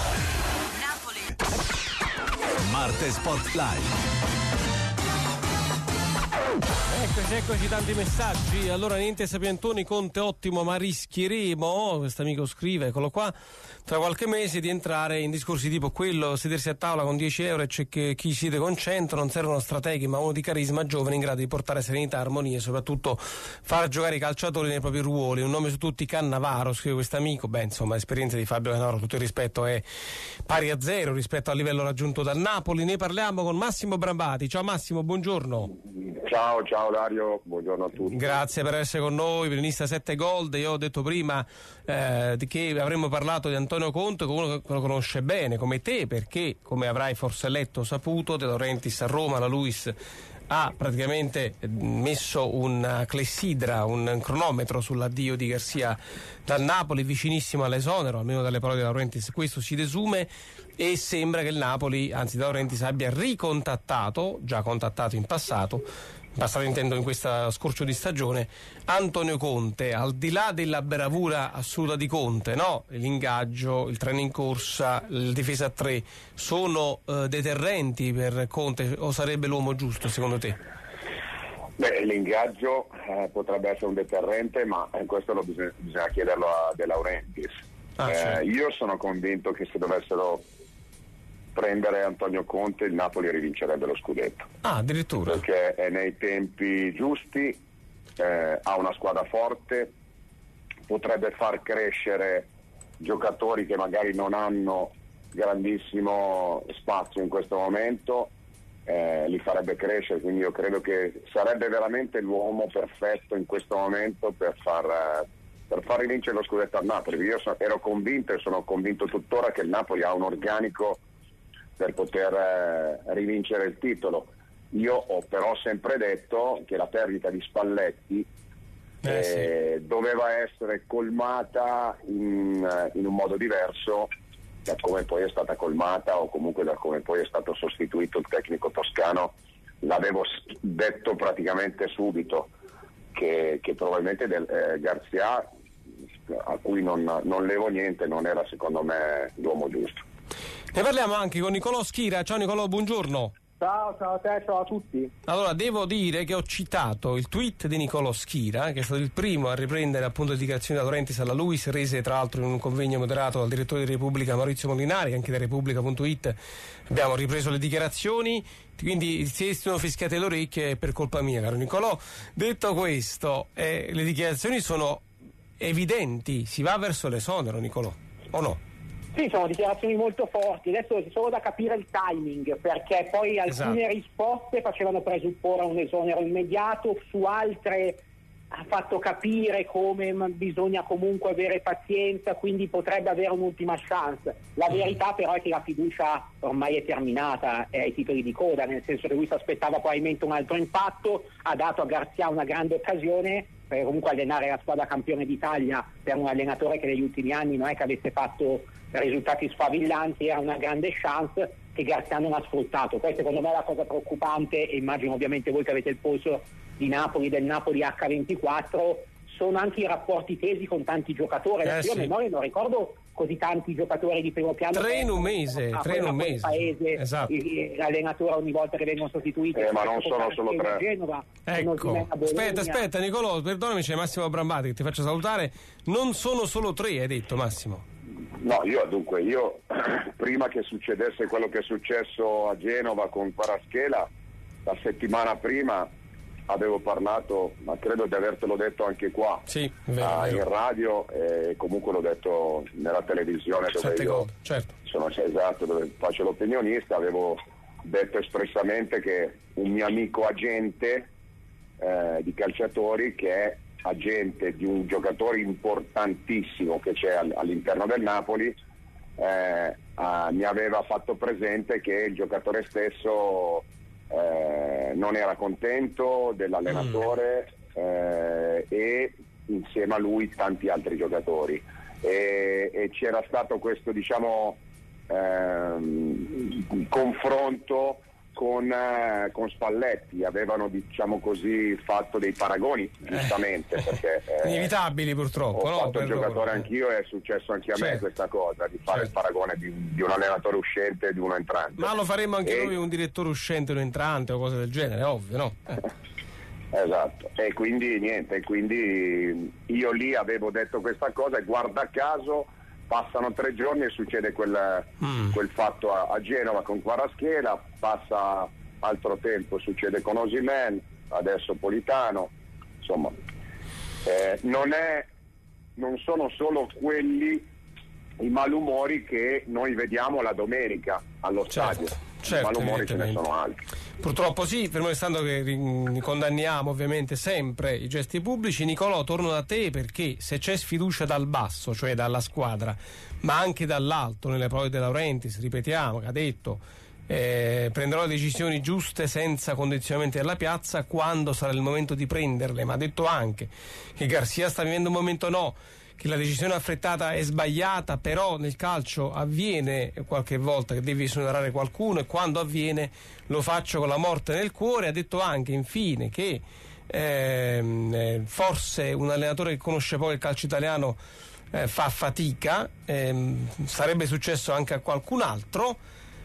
S3: Marte Spotlight.
S1: Eccoci, eccoci, tanti messaggi. Allora niente sapientoni, Conte ottimo, ma rischieremo, questo amico scrive, eccolo qua, tra qualche mese di entrare in discorsi tipo quello, sedersi a tavola con dieci euro e c'è che chi siede con cento, non servono strateghi ma uno di carisma giovane in grado di portare serenità, armonia e soprattutto far giocare i calciatori nei propri ruoli. Un nome su tutti, Cannavaro, scrive questo amico. Beh, insomma, l'esperienza di Fabio Cannavaro, tutto il rispetto, è pari a zero rispetto al livello raggiunto dal Napoli. Ne parliamo con Massimo Brambati. Ciao Massimo, buongiorno.
S8: Ciao, ciao Dario, buongiorno a tutti.
S1: Grazie per essere con noi, violinista sette Gold. Io ho detto prima eh, che avremmo parlato di Antonio Conte, con uno che lo conosce bene come te, perché come avrai forse letto o saputo, De Laurentiis a Roma, la Luis ha praticamente messo una clessidra, un cronometro sull'addio di Garcia dal Napoli, vicinissimo all'esonero, almeno dalle parole di De Laurentiis questo si desume, e sembra che il Napoli, anzi De Laurentiis, abbia ricontattato, già contattato in passato, in passato intendo in questa scorcio di stagione, Antonio Conte. Al di là della bravura assoluta di Conte, no? L'ingaggio, il treno in corsa, il difesa a tre sono eh, deterrenti per Conte, o sarebbe l'uomo giusto secondo te?
S8: Beh, l'ingaggio eh, potrebbe essere un deterrente, ma eh, questo lo bisogna, bisogna chiederlo a De Laurentiis.
S1: Ah,
S8: eh,
S1: certo.
S8: Io sono convinto che se dovessero prendere Antonio Conte il Napoli rivincerebbe lo scudetto.
S1: Ah, addirittura.
S8: Perché è nei tempi giusti, eh, ha una squadra forte, potrebbe far crescere giocatori che magari non hanno grandissimo spazio in questo momento, eh, li farebbe crescere, quindi io credo che sarebbe veramente l'uomo perfetto in questo momento per far, eh, per far rivincere lo scudetto al Napoli. Io so, ero convinto e sono convinto tuttora che il Napoli ha un organico per poter eh, rivincere il titolo. Io ho però sempre detto che la perdita di Spalletti eh, eh, sì. doveva essere colmata in, in un modo diverso da come poi è stata colmata, o comunque da come poi è stato sostituito il tecnico toscano. L'avevo detto praticamente subito che, che probabilmente del, eh, Garcia, a cui non, non levo niente, non era secondo me l'uomo giusto.
S1: Ne parliamo anche con Nicolò Schira. Ciao Nicolò, buongiorno.
S9: Ciao, ciao a te, ciao a tutti.
S1: Allora, devo dire che ho citato il tweet di Nicolò Schira, che è stato il primo a riprendere appunto le dichiarazioni da Laurentiis alla Luis, rese tra l'altro in un convegno moderato dal direttore di Repubblica Maurizio Molinari, anche da Repubblica punto it abbiamo ripreso le dichiarazioni, quindi se sono fischiate le orecchie è per colpa mia, caro Nicolò. Detto questo, eh, le dichiarazioni sono evidenti, si va verso l'esonero, Nicolò, o no?
S9: Sì, sono dichiarazioni molto forti, adesso è solo da capire il timing, perché poi alcune esatto. risposte facevano presupporre un esonero immediato, su altre ha fatto capire come bisogna comunque avere pazienza, quindi potrebbe avere un'ultima chance. La verità però è che la fiducia ormai è terminata, è ai titoli di coda, nel senso che lui si aspettava probabilmente un altro impatto, ha dato a Garcia una grande occasione, perché comunque allenare la squadra campione d'Italia per un allenatore che negli ultimi anni non è che avesse fatto risultati sfavillanti era una grande chance che Garcia non ha sfruttato. Questa secondo me è la cosa preoccupante, e immagino ovviamente voi che avete il polso di Napoli, del Napoli acca ventiquattro, sono anche i rapporti tesi con tanti giocatori. Eh, io a memoria non ricordo così tanti giocatori di primo piano.
S1: Tre in un mese, tre in un mese.
S9: Paese,
S1: esatto.
S9: L'allenatore ogni volta che vengono sostituiti.
S8: Eh, ma non sono solo tre.
S9: Genova,
S1: ecco. Aspetta, aspetta Nicolò, perdonami, c'è Massimo Brambati che ti faccio salutare. Non sono solo tre, hai detto Massimo.
S8: No, io dunque, io prima che succedesse quello che è successo a Genova con Kvaratskhelia, la settimana prima avevo parlato, ma credo di avertelo detto anche qua,
S1: sì, vero,
S8: uh,
S1: vero.
S8: in radio, e comunque l'ho detto nella televisione dove
S1: Sette
S8: io
S1: gol, certo.
S8: sono esatto, dove faccio l'opinionista. Avevo detto espressamente che un mio amico agente eh, di calciatori, che è agente di un giocatore importantissimo che c'è all'interno del Napoli, eh, ah, mi aveva fatto presente che il giocatore stesso eh, non era contento dell'allenatore mm. eh, e insieme a lui tanti altri giocatori, e, e c'era stato questo diciamo ehm, confronto con, eh, con Spalletti. Avevano diciamo così fatto dei paragoni, giustamente, perché eh,
S1: inevitabili purtroppo,
S8: ho
S1: no?
S8: fatto il giocatore
S1: loro.
S8: anch'io, è successo anche a me certo. questa cosa di fare certo. il paragone di, di un allenatore uscente e di uno entrante.
S1: Ma lo faremmo anche
S8: e...
S1: noi, un direttore uscente e un entrante o cose del genere, ovvio, no? Eh.
S8: Esatto, e quindi niente, quindi io lì avevo detto questa cosa e guarda caso passano tre giorni e succede quel, mm. quel fatto a, a Genova con Kvaratskhelia, passa altro tempo, succede con Osimhen, adesso Politano, insomma eh, non è non sono solo quelli i malumori che noi vediamo la domenica allo
S1: certo,
S8: stadio,
S1: certo,
S8: i malumori ce ne sono altri.
S1: Purtroppo sì, fermo restando che condanniamo ovviamente sempre i gesti pubblici. Nicolò, torno da te, perché se c'è sfiducia dal basso, cioè dalla squadra, ma anche dall'alto, nelle parole De Laurentiis, ripetiamo, che ha detto eh, prenderò le decisioni giuste senza condizionamenti della piazza quando sarà il momento di prenderle, ma ha detto anche che Garcia sta vivendo un momento no, che la decisione affrettata è sbagliata, però nel calcio avviene qualche volta che devi esonerare qualcuno, e quando avviene lo faccio con la morte nel cuore. Ha detto anche infine che ehm, forse un allenatore che conosce poco il calcio italiano eh, fa fatica, ehm, sarebbe successo anche a qualcun altro.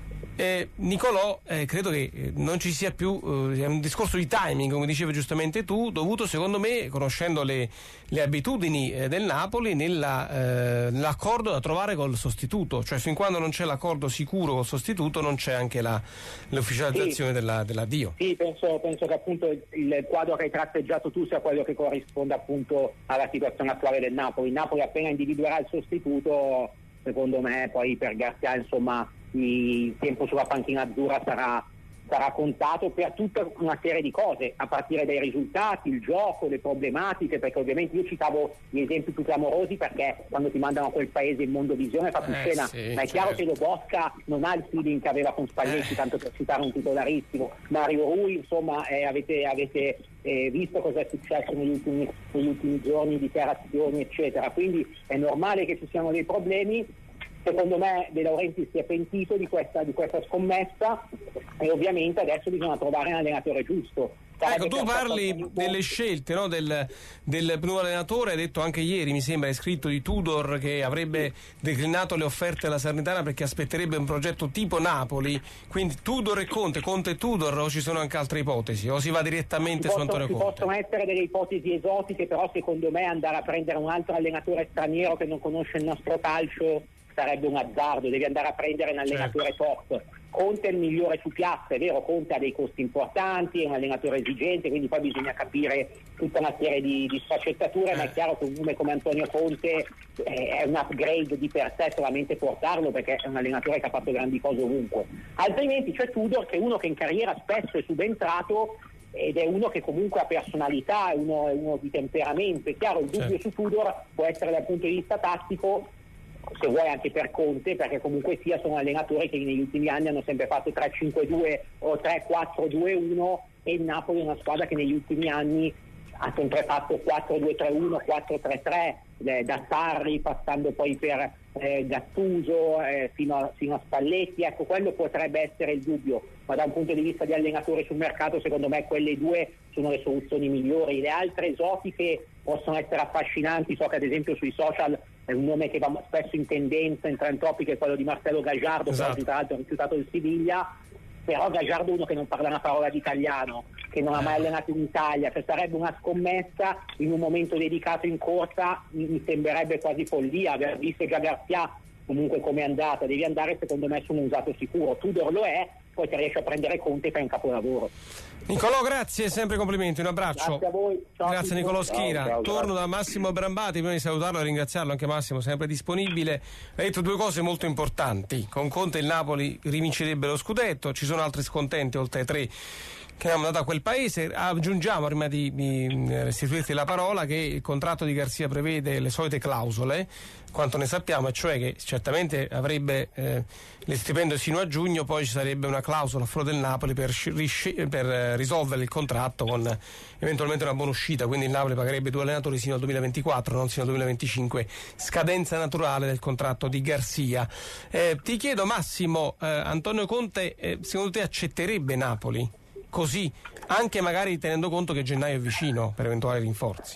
S1: Eh, Nicolò, eh, credo che non ci sia più eh, è un discorso di timing, come dicevi giustamente tu, dovuto secondo me, conoscendo le, le abitudini eh, del Napoli, nella, eh, nell'accordo da trovare col sostituto, cioè fin quando non c'è l'accordo sicuro col sostituto non c'è anche la, l'ufficializzazione sì. della, dell'addio.
S9: Sì, penso, penso che appunto il, il quadro che hai tratteggiato tu sia quello che corrisponde appunto alla situazione attuale del Napoli. Il Napoli appena individuerà il sostituto, secondo me poi per Garcia insomma il tempo sulla panchina azzurra sarà, sarà contato per tutta una serie di cose, a partire dai risultati, il gioco, le problematiche, perché ovviamente io citavo gli esempi più clamorosi perché quando ti mandano a quel paese in Mondovisione fa più
S1: eh,
S9: scena,
S1: sì,
S9: ma è
S1: certo.
S9: chiaro che Lo Bosca non ha il feeling che aveva con Spalletti, eh. tanto per citare un titolarissimo. Mario Rui, insomma, eh, avete, avete eh, visto cosa è successo negli ultimi, negli ultimi giorni, dichiarazioni eccetera, quindi è normale che ci siano dei problemi. Secondo me De Laurentiis si è pentito di questa, di questa scommessa e ovviamente adesso bisogna trovare un allenatore giusto.
S1: Ecco, tu parli delle scelte, no? del, del nuovo allenatore, hai detto anche ieri, mi sembra, hai scritto di Tudor che avrebbe declinato le offerte alla Salernitana perché aspetterebbe un progetto tipo Napoli, quindi Tudor e Conte, Conte e Tudor, o ci sono anche altre ipotesi, o si va direttamente
S9: ci
S1: su
S9: possono,
S1: Antonio
S9: ci
S1: Conte?
S9: Possono essere delle ipotesi esotiche, però secondo me andare a prendere un altro allenatore straniero che non conosce il nostro calcio sarebbe un azzardo, devi andare a prendere un allenatore certo. top. Conte è il migliore su piazza, è vero, Conte ha dei costi importanti, è un allenatore esigente, quindi poi bisogna capire tutta una serie di, di sfaccettature, eh. ma è chiaro che un nome come Antonio Conte eh, è un upgrade di per sé solamente portarlo, perché è un allenatore che ha fatto grandi cose ovunque. Altrimenti c'è Tudor, che è uno che in carriera spesso è subentrato ed è uno che comunque ha personalità, è uno, è uno di temperamento. È chiaro, il dubbio certo. su Tudor può essere dal punto di vista tattico, se vuoi anche per Conte, perché comunque sia sono allenatori che negli ultimi anni hanno sempre fatto tre cinque due o tre quattro due uno, e il Napoli è una squadra che negli ultimi anni ha sempre fatto quattro due tre uno, quattro tre tre, eh, da Sarri passando poi per eh, Gattuso eh, fino, a, fino a Spalletti. Ecco, quello potrebbe essere il dubbio, ma da un punto di vista di allenatori sul mercato secondo me quelle due sono le soluzioni migliori. Le altre esotiche possono essere affascinanti, so che ad esempio sui social è un nome che va spesso in tendenza, in trend topic, è quello di Marcelo Gagliardo, esatto. che tra l'altro ha rifiutato il Siviglia, però Gagliardo è uno che non parla una parola di italiano, che non ha mai allenato in Italia, cioè sarebbe una scommessa in un momento dedicato in corsa, mi, mi sembrerebbe quasi follia aver visto già Garcia comunque come è andata. Devi andare secondo me su un usato sicuro. Tudor lo è, poi ti riesci a prendere Conte e fai un capolavoro.
S1: Nicolò, grazie, sempre complimenti, un abbraccio.
S9: Grazie a voi. Ciao,
S1: grazie Nicolò Schira.
S8: Ciao, ciao,
S1: Torno da Massimo Brambati, prima di salutarlo e ringraziarlo, anche Massimo sempre disponibile. Ha detto due cose molto importanti: con Conte il Napoli rivincerebbe lo scudetto, ci sono altri scontenti oltre ai tre che hanno dato a quel paese. Aggiungiamo, prima di, di restituirti la parola, che il contratto di Garcia prevede le solite clausole, quanto ne sappiamo, e cioè che certamente avrebbe eh, le stipendio sino a giugno, poi ci sarebbe una clausola a favore del Napoli per, per eh, risolvere il contratto con eventualmente una buona uscita, quindi il Napoli pagherebbe due allenatori sino al duemilaventiquattro, non sino al duemilaventicinque, scadenza naturale del contratto di Garcia. Eh, ti chiedo Massimo, eh, Antonio Conte eh, secondo te accetterebbe Napoli così, anche magari tenendo conto che gennaio è vicino per eventuali rinforzi?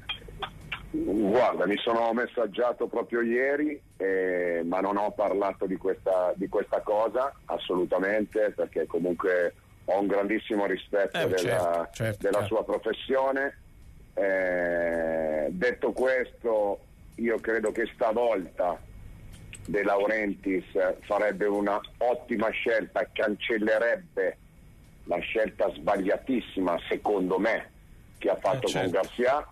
S8: Guarda, mi sono messaggiato proprio ieri, eh, ma non ho parlato di questa, di questa cosa assolutamente, perché comunque ho un grandissimo rispetto
S1: eh,
S8: della,
S1: certo, certo,
S8: della
S1: certo.
S8: sua professione. Eh, detto questo, io credo che stavolta De Laurentiis farebbe una ottima scelta, cancellerebbe la scelta sbagliatissima secondo me che ha fatto eh, certo. con Garcia.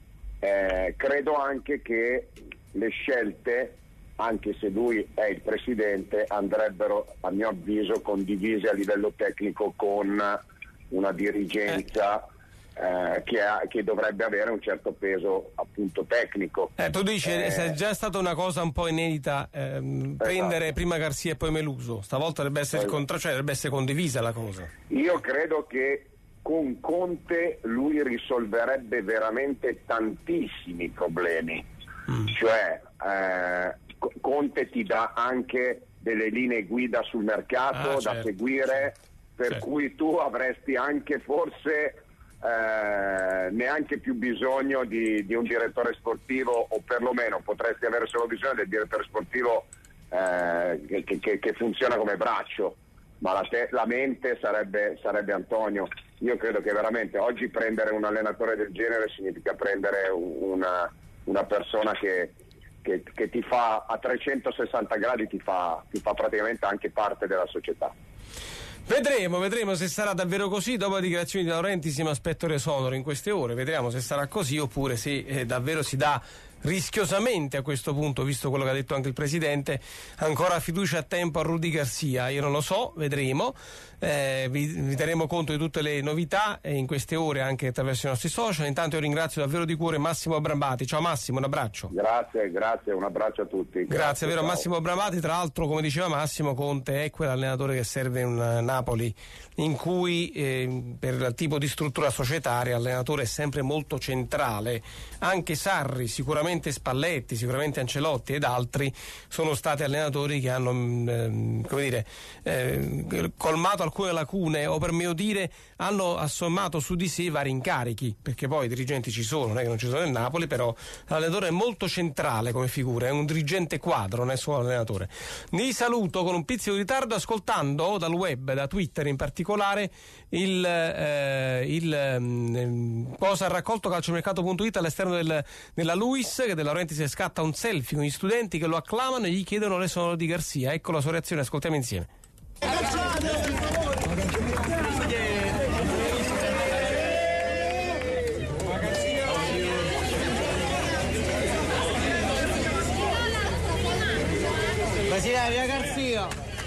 S8: Eh, credo anche che le scelte, anche se lui è il presidente, andrebbero a mio avviso condivise a livello tecnico con una dirigenza eh, che, ha, che dovrebbe avere un certo peso appunto tecnico.
S1: Eh, tu dici eh, è già stata una cosa un po' inedita ehm, esatto. prendere prima Garcia e poi Meluso, stavolta dovrebbe essere esatto. il contrario, cioè dovrebbe essere condivisa la cosa.
S8: Io credo che con Conte lui risolverebbe veramente tantissimi problemi, mm. cioè eh, Conte ti dà anche delle linee guida sul mercato ah, da certo. seguire, per certo. cui tu avresti anche forse eh, neanche più bisogno di, di un direttore sportivo, o perlomeno potresti avere solo bisogno del direttore sportivo eh, che, che, che funziona come braccio, ma la, te, la mente sarebbe, sarebbe Antonio. Io credo che veramente oggi prendere un allenatore del genere significa prendere una, una persona che, che, che ti fa a trecentosessanta gradi, ti fa, ti fa praticamente anche parte della società.
S1: Vedremo, vedremo se sarà davvero così. Dopo le dichiarazioni di De Laurentiis mi aspetto resonoro in queste ore, vedremo se sarà così oppure se eh, davvero si dà rischiosamente a questo punto, visto quello che ha detto anche il Presidente, ancora fiducia a tempo a Rudy Garcia. Io non lo so, vedremo. Eh, vi, vi terremo conto di tutte le novità eh, in queste ore anche attraverso i nostri social. Intanto io ringrazio davvero di cuore Massimo Brambati. Ciao Massimo, un abbraccio.
S8: Grazie, grazie, un abbraccio a tutti. Grazie,
S1: grazie vero Massimo Brambati. Tra l'altro, come diceva Massimo, Conte è quell'allenatore che serve in un Napoli in cui eh, per il tipo di struttura societaria l'allenatore è sempre molto centrale. Anche Sarri, sicuramente Spalletti, sicuramente Ancelotti ed altri sono stati allenatori che hanno eh, come dire eh, colmato alcune lacune, o per meglio dire hanno assommato su di sé vari incarichi, perché poi i dirigenti ci sono, non è che non ci sono nel Napoli, però l'allenatore è molto centrale come figura, è un dirigente quadro, non è solo allenatore. Vi saluto con un pizzico di ritardo ascoltando dal web, da Twitter in particolare, il, eh, il eh, cosa ha raccolto calciomercato punto it all'esterno del, della Luis, che De Laurentiis scatta un selfie con gli studenti che lo acclamano e gli chiedono le sonore di Garcia. Ecco la sua reazione, ascoltiamo insieme.
S10: Via Garcia.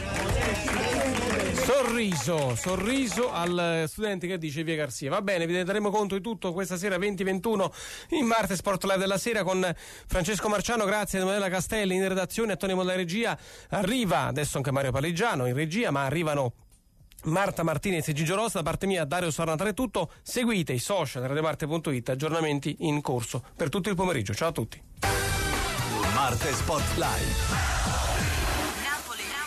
S1: Sorriso, sorriso al studente che dice via Garcia. Va bene, vi daremo conto di tutto questa sera venti ventuno in Marte Sport Live della sera con Francesco Marciano. Grazie a Emanuela Castelli in redazione, a Tony Molla in regia. Arriva adesso anche Mario Paligiano in regia, ma arrivano Marta Martinez e Gigio Rossa. Da parte mia Dario Sarnatale è tutto. Seguite i social radiomarte punto it, aggiornamenti in corso per tutto il pomeriggio. Ciao a tutti.
S3: Marte Sport Live.